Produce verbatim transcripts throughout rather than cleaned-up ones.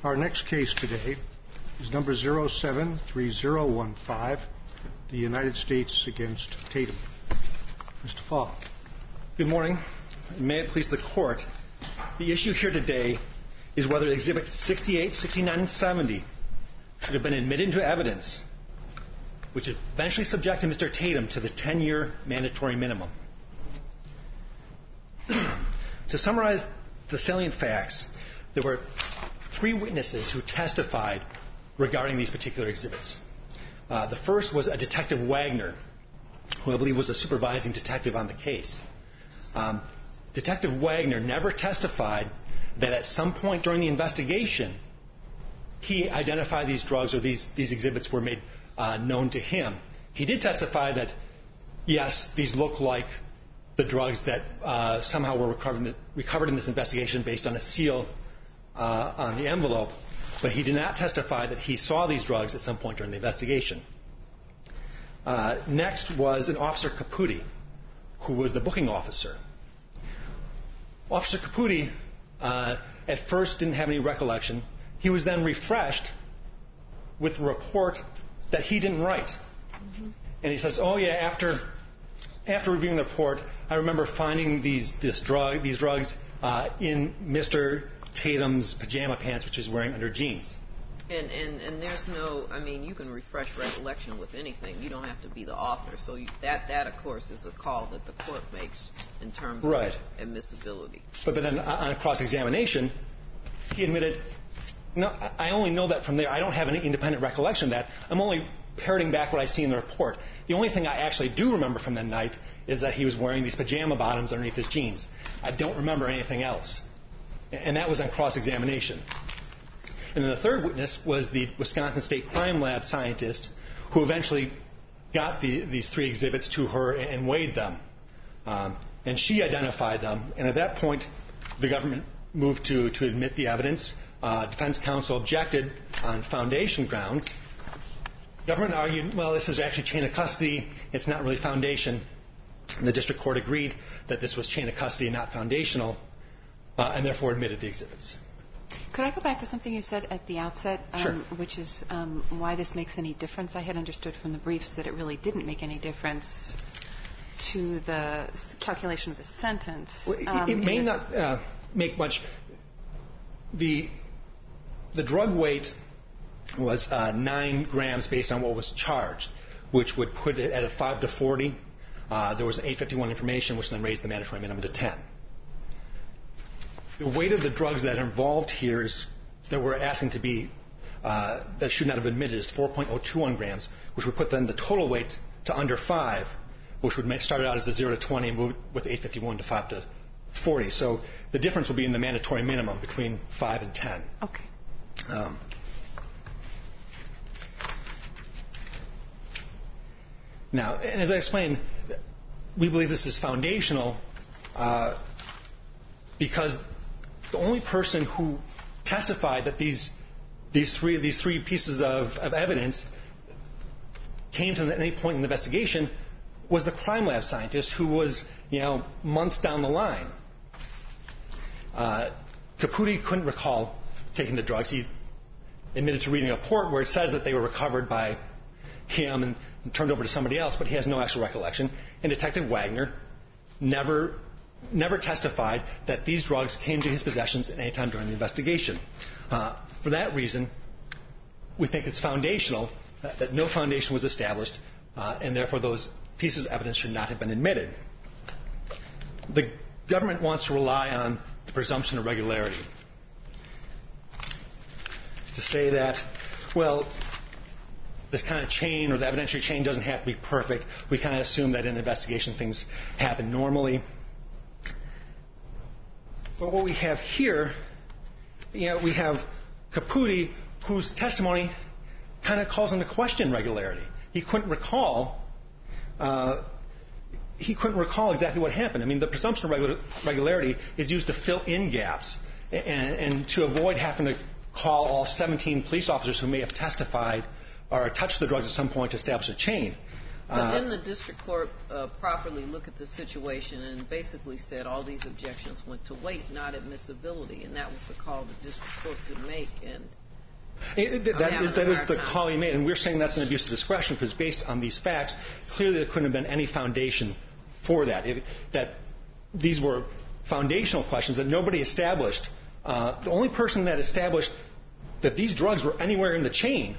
Our next case today is number zero seven three zero one five, the United States against Tatum. Mister Fall. Good morning. May it please the Court, the issue here today is whether Exhibits sixty-eight, sixty-nine, and seventy should have been admitted into evidence, which eventually subjected Mister Tatum to the ten-year mandatory minimum. To summarize the salient facts, there were three witnesses who testified regarding these particular exhibits. Uh, the first was a Detective Wagner, who I believe was a supervising detective on the case. Um, Detective Wagner never testified that at some point during the investigation, he identified these drugs or these, these exhibits were made uh, known to him. He did testify that, yes, these look like the drugs that uh, somehow were recovered, recovered in this investigation based on a seal uh, on the envelope, but he did not testify that he saw these drugs at some point during the investigation. Uh, next was an Officer Caputi, who was the booking officer. Officer Caputi uh, at first didn't have any recollection. He was then refreshed with a report that he didn't write. Mm-hmm. And he says, oh yeah, after after reviewing the report, I remember finding these this drug these drugs uh, in Mister Tatum's pajama pants, which he's wearing under jeans. And, and and there's no, I mean, you can refresh recollection with anything. You don't have to be the author. So you, that, that, of course, is a call that the court makes in terms right. of admissibility. But, but then on cross-examination, he admitted, no, I only know that from there. I don't have any independent recollection of that. I'm only parroting back what I see in the report. The only thing I actually do remember from that night is that he was wearing these pajama bottoms underneath his jeans. I don't remember anything else. And that was on cross-examination. And then the third witness was the Wisconsin State Crime Lab scientist who eventually got the, these three exhibits to her and weighed them. Um, and she identified them. And at that point, the government moved to, to admit the evidence. Uh, defense counsel objected on foundation grounds. Government argued, well, this is actually chain of custody. It's not really foundation. And the district court agreed that this was chain of custody and not foundational, uh, and therefore admitted the exhibits. Could I go back to something you said at the outset, um, sure. which is um, why this makes any difference? I had understood from the briefs that it really didn't make any difference to the calculation of the sentence. Well, it, um, it may not uh, make much. The the drug weight was uh, nine grams based on what was charged, which would put it at a five to forty. Uh, there was eight fifty-one information, which then raised the mandatory minimum to ten. The weight of the drugs that are involved here is that we're asking to be uh, that should not have been admitted is four point zero two one grams, which would put then the total weight to under five, which would make, start out as a zero to twenty and move with eight fifty-one to five to forty. So the difference will be in the mandatory minimum between five and ten. Okay. Um, now, and as I explained, we believe this is foundational uh, because the only person who testified that these these three these three pieces of, of evidence came to any point in the investigation was the crime lab scientist who was, you know, months down the line. Uh, Caputi couldn't recall taking the drugs. He admitted to reading a report where it says that they were recovered by him and, and turned over to somebody else, but he has no actual recollection. And Detective Wagner never never testified that these drugs came to his possessions at any time during the investigation. Uh, for that reason, we think it's foundational, uh, that no foundation was established, uh, and therefore those pieces of evidence should not have been admitted. The government wants to rely on the presumption of regularity to say that, well, this kind of chain or the evidentiary chain doesn't have to be perfect. We kind of assume that in an investigation things happen normally. But what we have here, you know, we have Caputi, whose testimony kind of calls into question regularity. He couldn't recall. Uh, he couldn't recall exactly what happened. I mean, the presumption of regu- regularity is used to fill in gaps and, and to avoid having to call all seventeen police officers who may have testified or touched the drugs at some point to establish a chain. But didn't the district court uh, properly look at the situation and basically said all these objections went to weight, not admissibility, and that was the call the district court could make? And It, it, that is, that is the call he made, and we're saying that's an abuse of discretion because based on these facts, clearly there couldn't have been any foundation for that. It, that these were foundational questions that nobody established. Uh, the only person that established that these drugs were anywhere in the chain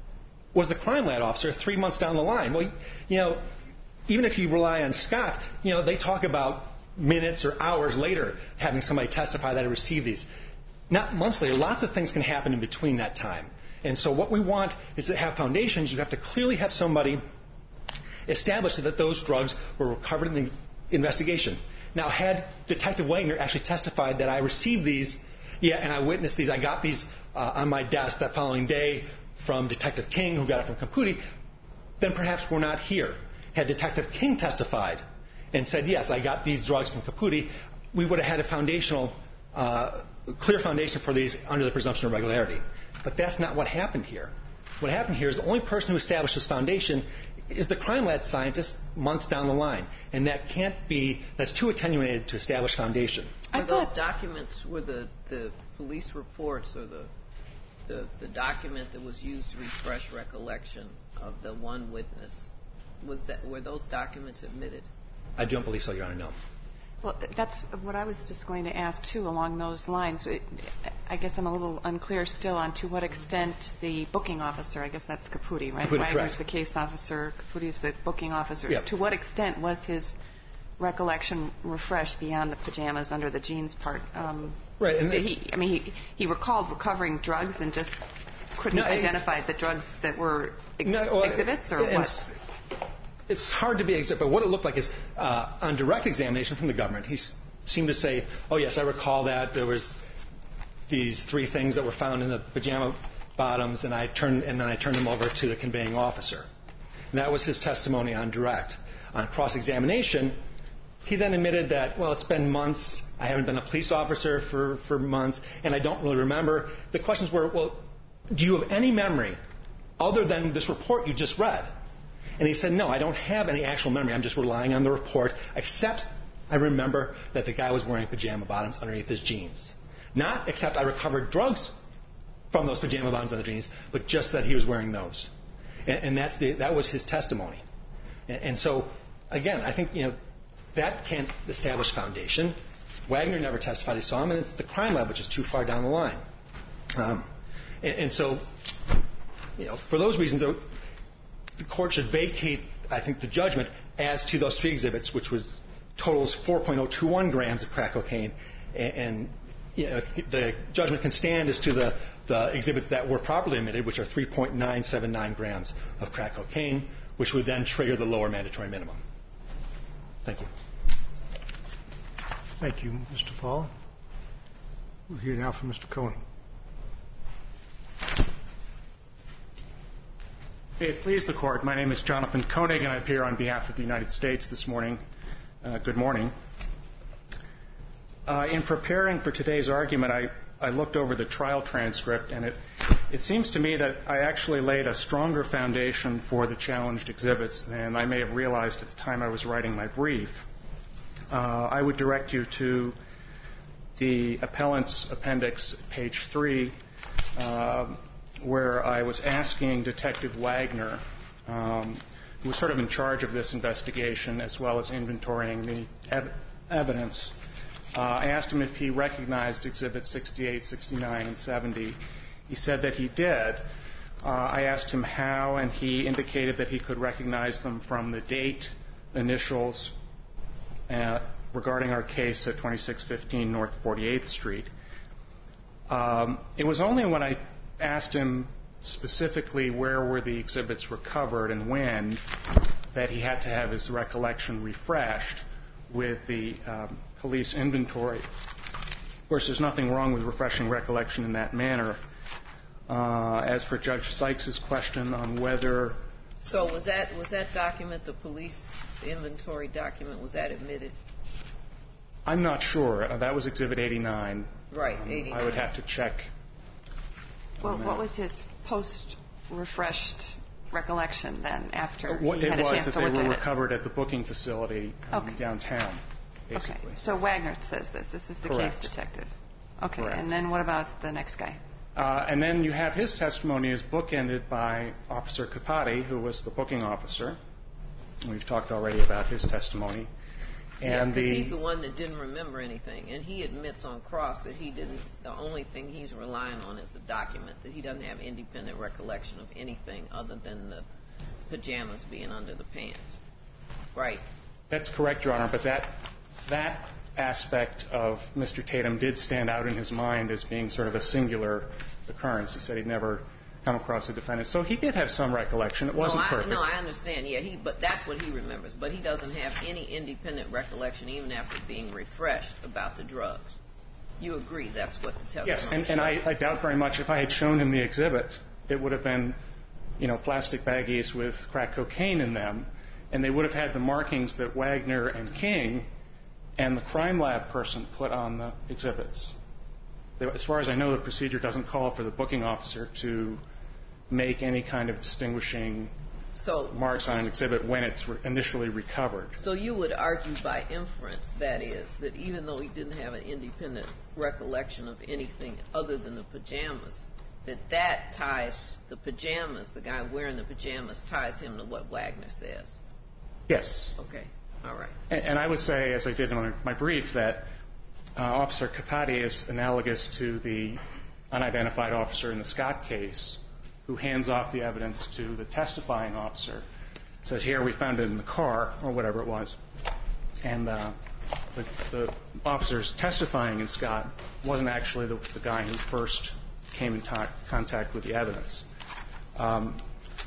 was the crime lab officer three months down the line. Well, you know, even if you rely on Scott, you know, they talk about minutes or hours later having somebody testify that I received these. Not months later. Lots of things can happen in between that time. And so what we want is to have foundations. You have to clearly have somebody establish that those drugs were recovered in the investigation. Now, had Detective Wagner actually testified that I received these, yeah, and I witnessed these, I got these uh, on my desk that following day from Detective King, who got it from Caputi, then perhaps we're not here. Had Detective King testified and said, yes, I got these drugs from Caputi, we would have had a foundational, uh, clear foundation for these under the presumption of regularity. But that's not what happened here. What happened here is the only person who established this foundation is the crime lab scientist months down the line. And that can't be, that's too attenuated to establish foundation. Were those documents, were the, the police reports or the The, the document that was used to refresh recollection of the one witness, was that, were those documents admitted? I don't believe so, Your Honor, no. Well, that's what I was just going to ask, too, along those lines. It, I guess I'm a little unclear still on to what extent the booking officer, I guess that's Caputi, right? Caputi, Wagner's correct. the case officer, Caputi's the booking officer. Yep. To what extent was his recollection refreshed beyond the pajamas under the jeans part? Um, right. And did he, I mean, he, he recalled recovering drugs and just couldn't no, identify the drugs that were ex- no, well, exhibits, or it's, what? It's hard to be exact, but what it looked like is uh, on direct examination from the government, he s- seemed to say, oh, yes, I recall that. There was these three things that were found in the pajama bottoms, and I turned, and then I turned them over to the conveying officer. And that was his testimony on direct. On cross-examination, he then admitted that, well, it's been months. I haven't been a police officer for, for months, and I don't really remember. The questions were, well, do you have any memory other than this report you just read? And he said, no, I don't have any actual memory. I'm just relying on the report, except I remember that the guy was wearing pajama bottoms underneath his jeans. Not except I recovered drugs from those pajama bottoms under the jeans, but just that he was wearing those. And, and that's the, that was his testimony. And, and so, again, I think, you know, that can't establish foundation. Wagner never testified he saw him, and it's the crime lab, which is too far down the line. Um, and, and so, you know, for those reasons, the court should vacate, I think, the judgment as to those three exhibits, which was totals four point oh two one grams of crack cocaine, and, and you know, the judgment can stand as to the, the exhibits that were properly admitted, which are three point nine seven nine grams of crack cocaine, which would then trigger the lower mandatory minimum. Thank you. Thank you, Mister Paul. We'll hear now from Mister Koenig. May it please the Court, my name is Jonathan Koenig, and I appear on behalf of the United States this morning. Uh, good morning. Uh, in preparing for today's argument, I, I looked over the trial transcript, and it, it seems to me that I actually laid a stronger foundation for the challenged exhibits than I may have realized at the time I was writing my brief. Uh, I would direct you to the appellant's appendix, page three, uh, where I was asking Detective Wagner, um, who was sort of in charge of this investigation as well as inventorying the ev- evidence. Uh, I asked him if he recognized Exhibits sixty-eight, sixty-nine, and seventy. He said that he did. Uh, I asked him how, and he indicated that he could recognize them from the date, initials, uh, regarding our case at twenty-six fifteen North forty-eighth Street. Um, it was only when I asked him specifically where were the exhibits recovered and when that he had to have his recollection refreshed with the um, police inventory. Of course, there's nothing wrong with refreshing recollection in that manner. Uh, as for Judge Sykes' question on whether... So was that was that document, the police inventory document, was that admitted? I'm not sure. Uh, that was Exhibit eighty-nine. Right, um, eighty-nine. I would have to check. Well, what was his post-refreshed recollection then after What he it had a was chance that to they look were at it? recovered at the booking facility um, Okay. downtown, basically. Okay. So Wagner says this. This is the Correct. case detective. Okay. Correct. And then what about the next guy? Uh, and then you have his testimony is bookended by Officer Capati, who was the booking officer. We've talked already about his testimony. And because the, he's the one that didn't remember anything, and he admits on cross that he didn't. The only thing he's relying on is the document, that he doesn't have independent recollection of anything other than the pajamas being under the pants. Right. That's correct, Your Honor, but that that aspect of Mister Tatum did stand out in his mind as being sort of a singular occurrence. He said he'd never come across a defendant. So he did have some recollection. It wasn't no, I, perfect. No, I understand. Yeah, he. But that's what he remembers. But he doesn't have any independent recollection, even after being refreshed, about the drugs. You agree that's what the testimony Yes, and, showed. and I, I doubt very much if I had shown him the exhibit, it would have been, you know, plastic baggies with crack cocaine in them, and they would have had the markings that Wagner and King and the crime lab person put on the exhibits. As far as I know, the procedure doesn't call for the booking officer to make any kind of distinguishing so, marks on an exhibit when it's re- initially recovered. So you would argue by inference, that is, that even though he didn't have an independent recollection of anything other than the pajamas, that that ties the pajamas, the guy wearing the pajamas, ties him to what Wagner says. Yes. Okay. All right. And, and I would say, as I did in my, my brief, that uh, Officer Capati is analogous to the unidentified officer in the Scott case who hands off the evidence to the testifying officer, says, here, we found it in the car, or whatever it was. And uh, the, the officers testifying in Scott wasn't actually the, the guy who first came in t- contact with the evidence. Um,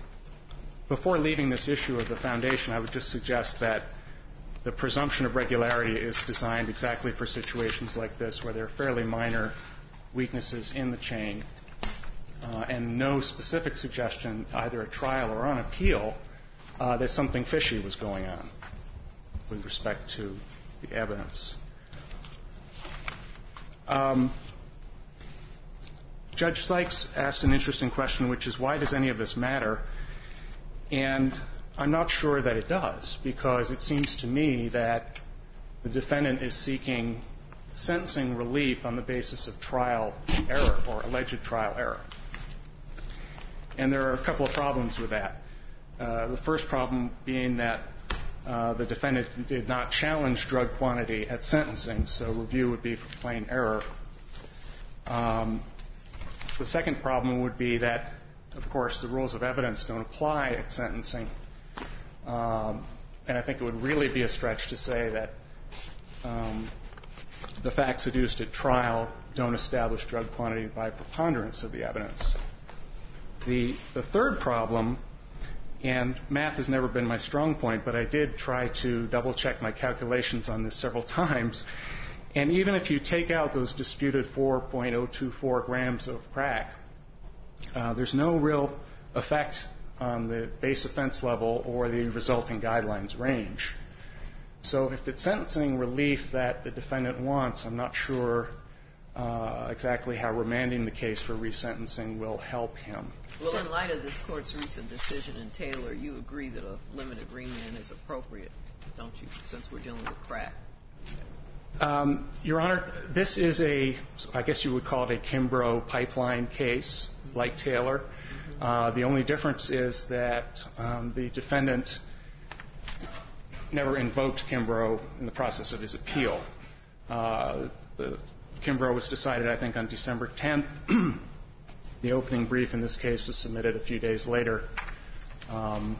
before leaving this issue of the foundation, I would just suggest that the presumption of regularity is designed exactly for situations like this, where there are fairly minor weaknesses in the chain, uh, and no specific suggestion, either at trial or on appeal, uh, that something fishy was going on with respect to the evidence. Um, Judge Sykes asked an interesting question, which is, why does any of this matter? And I'm not sure that it does, because it seems to me that the defendant is seeking sentencing relief on the basis of trial error or alleged trial error. And there are a couple of problems with that. Uh, the first problem being that uh, the defendant did not challenge drug quantity at sentencing, so review would be for plain error. Um, the second problem would be that, of course, the rules of evidence don't apply at sentencing. Um, and I think it would really be a stretch to say that um, the facts adduced at trial don't establish drug quantity by preponderance of the evidence. The, the third problem, and math has never been my strong point, but I did try to double-check my calculations on this several times, and even if you take out those disputed four point oh two four grams of crack, uh, there's no real effect on the base offense level or the resulting guidelines range. So if it's sentencing relief that the defendant wants, I'm not sure uh, exactly how remanding the case for resentencing will help him. Well, in light of this Court's recent decision in Taylor, you agree that a limited remand is appropriate, don't you, since we're dealing with crack? Um, Your Honor, this is a, I guess you would call it a Kimbrough pipeline case, like Taylor. Mm-hmm. Uh, the only difference is that um, the defendant never invoked Kimbrough in the process of his appeal. Uh, the Kimbrough was decided, I think, on December tenth. The opening brief in this case was submitted a few days later. Um,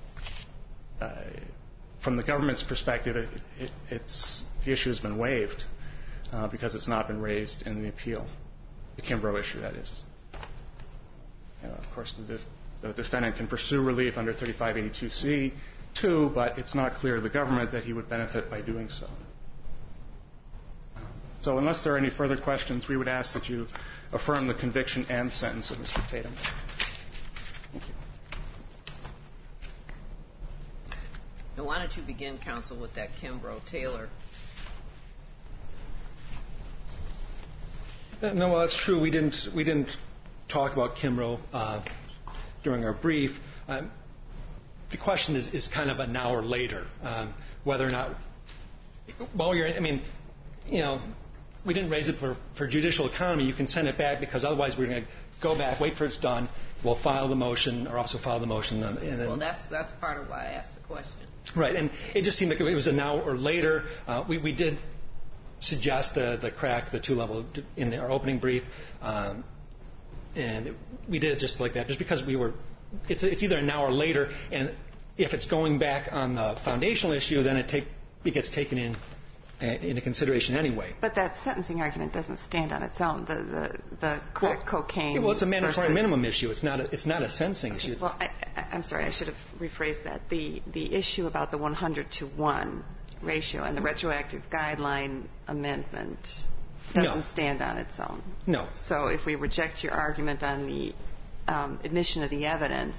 uh, from the government's perspective, it, it, it's, the issue has been waived uh, because it's not been raised in the appeal, the Kimbrough issue, that is. Uh, of course, the, def- the defendant can pursue relief under thirty-five eighty-two C two, but it's not clear to the government that he would benefit by doing so. So unless there are any further questions, we would ask that you affirm the conviction and sentence of Mister Tatum. Thank you. Now, why don't you begin, counsel, with that Kimbrough-Taylor? No, well, that's true. We didn't we didn't talk about Kimbrough uh, during our brief. Um, the question is, is kind of an hour later, um, whether or not, while you're, I mean, you know, we didn't raise it for, for judicial economy. You can send it back because otherwise we're going to go back, wait for it's done. We'll file the motion, or also file the motion. And then, well, that's that's part of why I asked the question. Right, and it just seemed like it was an hour later. Uh, we, we did suggest the, the crack, the two-level, in our opening brief, um, and it, we did it just like that, just because we were. It's it's either an hour later, and if it's going back on the foundational issue, then it take it gets taken in. into consideration anyway. But that sentencing argument doesn't stand on its own. The the, the crack well, cocaine. Yeah, well, it's a mandatory versus, minimum issue. It's not a, it's not a sentencing okay, issue. It's, well, I, I, I'm sorry. I should have rephrased that. The the issue about the one hundred to one ratio and the retroactive guideline amendment doesn't no. stand on its own. No. So if we reject your argument on the um, admission of the evidence,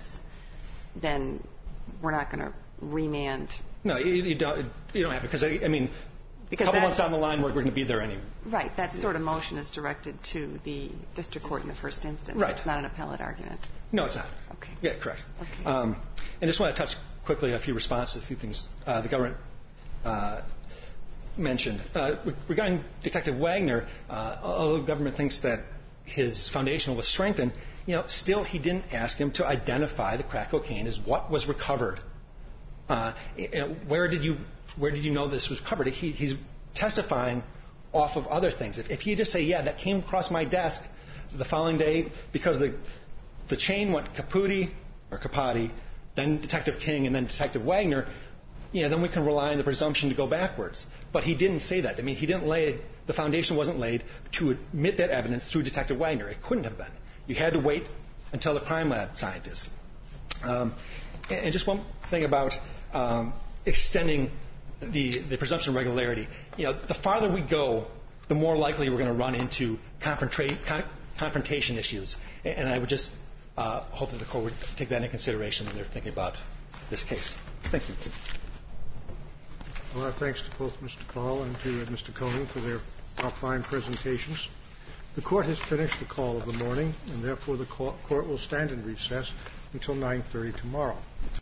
then we're not going to remand. No, you, you don't. You don't have to, because I, I mean. Because a couple that, months down the line, we're, we're going to be there anyway. Right. That sort of motion is directed to the district court in the first instance. Right. It's not an appellate argument. No, it's not. Okay. Yeah, correct. Okay. Um, and just want to touch quickly a few responses to a few things uh, the government uh, mentioned. Uh, regarding Detective Wagner, uh, although the government thinks that his foundation was strengthened, you know, still he didn't ask him to identify the crack cocaine as what was recovered. Uh, you know, where did you where did you know this was covered? He, he's testifying off of other things. If, if you just say, yeah, that came across my desk the following day because the the chain went Caputi or Capote, then Detective King, and then Detective Wagner, yeah, then we can rely on the presumption to go backwards. But he didn't say that. I mean, he didn't lay, the foundation wasn't laid to admit that evidence through Detective Wagner. It couldn't have been. You had to wait until the crime lab scientists. Um, and, and just one thing about um, extending the, the presumption of regularity. You know, the farther we go, the more likely we're going to run into confronta- con- confrontation issues. And, and I would just uh, hope that the court would take that into consideration when they're thinking about this case. Thank you. Well, our thanks to both Mister Call and to uh, Mister Cohen for their uh, fine presentations. The court has finished the call of the morning, and therefore the court will stand in recess until nine thirty tomorrow.